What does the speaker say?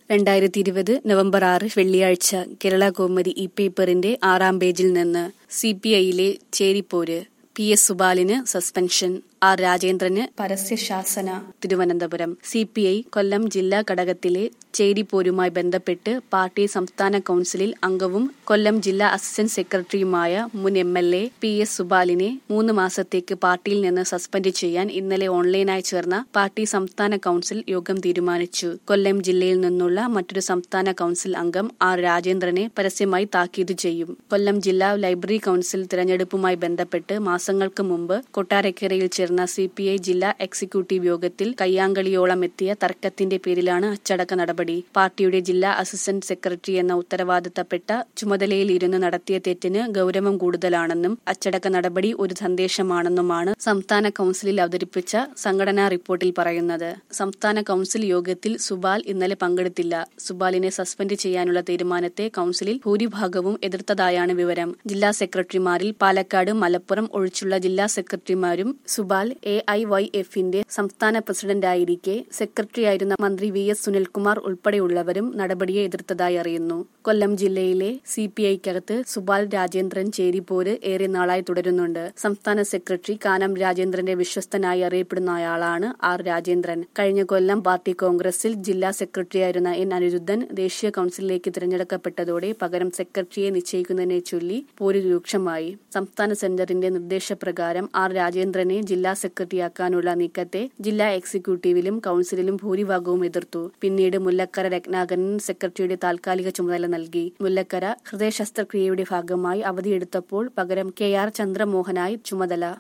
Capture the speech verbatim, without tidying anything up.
രണ്ടായിരത്തി ഇരുപത് നവംബർ ആറ് വെള്ളിയാഴ്ച കേരള കൗമുദി ഈ പേപ്പറിന്റെ ആറാം പേജിൽ നിന്ന് സി പി ഐയിലെ ചേരിപ്പോര്. പി എസ് സുബാലിന് സസ്പെൻഷൻ, ആർ രാജേന്ദ്രന് പരസ്യശാസന. Thiruvananthapuram. CPI Kollam ജില്ലാ ഘടകത്തിലെ ചേരിപ്പോരുമായി ബന്ധപ്പെട്ട് പാർട്ടി സംസ്ഥാന കൗൺസിലിൽ അംഗവും കൊല്ലം ജില്ലാ അസിസ്റ്റന്റ് സെക്രട്ടറിയുമായ മുൻ MLA P S സുബാലിനെ മൂന്ന് മാസത്തേക്ക് പാർട്ടിയിൽ നിന്ന് സസ്പെൻഡ് ചെയ്യാൻ ഇന്നലെ ഓൺലൈനായി ചേർന്ന പാർട്ടി സംസ്ഥാന കൗൺസിൽ യോഗം തീരുമാനിച്ചു. കൊല്ലം ജില്ലയിൽ നിന്നുള്ള മറ്റൊരു സംസ്ഥാന കൗൺസിൽ അംഗം ആർ രാജേന്ദ്രനെ പരസ്യമായി താക്കീത് ചെയ്യും. കൊല്ലം ജില്ലാ ലൈബ്രറി കൗൺസിൽ തിരഞ്ഞെടുപ്പുമായി ബന്ധപ്പെട്ട് മാസങ്ങൾക്ക് മുമ്പ് കൊട്ടാരക്കരയിൽ ചേർന്ന സി പി ഐ ജില്ലാ എക്സിക്യൂട്ടീവ് യോഗത്തിൽ കയ്യാങ്കളിയോളം എത്തിയ തർക്കത്തിന്റെ പേരിലാണ് അച്ചടക്ക നടപടി. പാർട്ടിയുടെ ജില്ലാ അസിസ്റ്റന്റ് സെക്രട്ടറി എന്ന ഉത്തരവാദിത്തപ്പെട്ട ചുമതലയിൽ ഇരുന്ന് നടത്തിയ തെറ്റിന് ഗൗരവം കൂടുതലാണെന്നും അച്ചടക്ക നടപടി ഒരു സന്ദേശമാണെന്നുമാണ് സംസ്ഥാന കൗൺസിലിൽ അവതരിപ്പിച്ച സംഘടനാ റിപ്പോർട്ടിൽ പറയുന്നത്. സംസ്ഥാന കൗൺസിൽ യോഗത്തിൽ സുബാൽ ഇന്നലെ പങ്കെടുത്തില്ല. സുബാലിനെ സസ്പെൻഡ് ചെയ്യാനുള്ള തീരുമാനത്തെ കൗൺസിലിൽ ഭൂരിഭാഗവും എതിർത്തതായാണ് വിവരം. ജില്ലാ സെക്രട്ടറിമാരിൽ പാലക്കാട്, മലപ്പുറം ഒഴിച്ചുള്ള ജില്ലാ സെക്രട്ടറിമാരും സുബാൽ എ ഐ വൈ എഫിന്റെ സംസ്ഥാന പ്രസിഡന്റായിരിക്കെ സെക്രട്ടറിയായിരുന്ന മന്ത്രി വി എസ് സുനിൽകുമാർ ഉൾപ്പെടെയുള്ളവരും നടപടിയെ എതിർത്തതായി അറിയുന്നു. കൊല്ലം ജില്ലയിലെ സി പി ഐക്കകത്ത് സുബാൽ രാജേന്ദ്രൻ ചേരിപ്പോര് ഏറെ നാളായി തുടരുന്നുണ്ട്. സംസ്ഥാന സെക്രട്ടറി കാനം രാജേന്ദ്രന്റെ വിശ്വസ്തനായി അറിയപ്പെടുന്നയാളാണ് ആർ രാജേന്ദ്രൻ. കഴിഞ്ഞ കൊല്ലം പാർട്ടി കോൺഗ്രസിൽ ജില്ലാ സെക്രട്ടറിയായിരുന്ന എൻ അനിരുദ്ധൻ ദേശീയ കൗൺസിലിലേക്ക് തിരഞ്ഞെടുക്കപ്പെട്ടതോടെ പകരം സെക്രട്ടറിയെ നിശ്ചയിക്കുന്നതിനെ ചൊല്ലി പോര് രൂക്ഷമായി. സംസ്ഥാന സെന്ററിന്റെ നിർദ്ദേശപ്രകാരം ആർ രാജേന്ദ്രനെ ജില്ലാ സെക്രട്ടറിയാക്കാനുള്ള നീക്കത്തെ ജില്ലാ എക്സിക്യൂട്ടീവിലും കൗൺസിലിലും ഭൂരിഭാഗവും എതിർത്തു. പിന്നീട് മുല്ലക്കര രത്നാകരൻ സെക്രട്ടറിയുടെ താൽക്കാലിക ചുമതല നൽകി. മുല്ലക്കര ഹൃദയ ശസ്ത്രക്രിയയുടെ ഭാഗമായി അവധിയെടുത്തപ്പോൾ പകരം കെ ആർ ചന്ദ്രമോഹനായി ചുമതല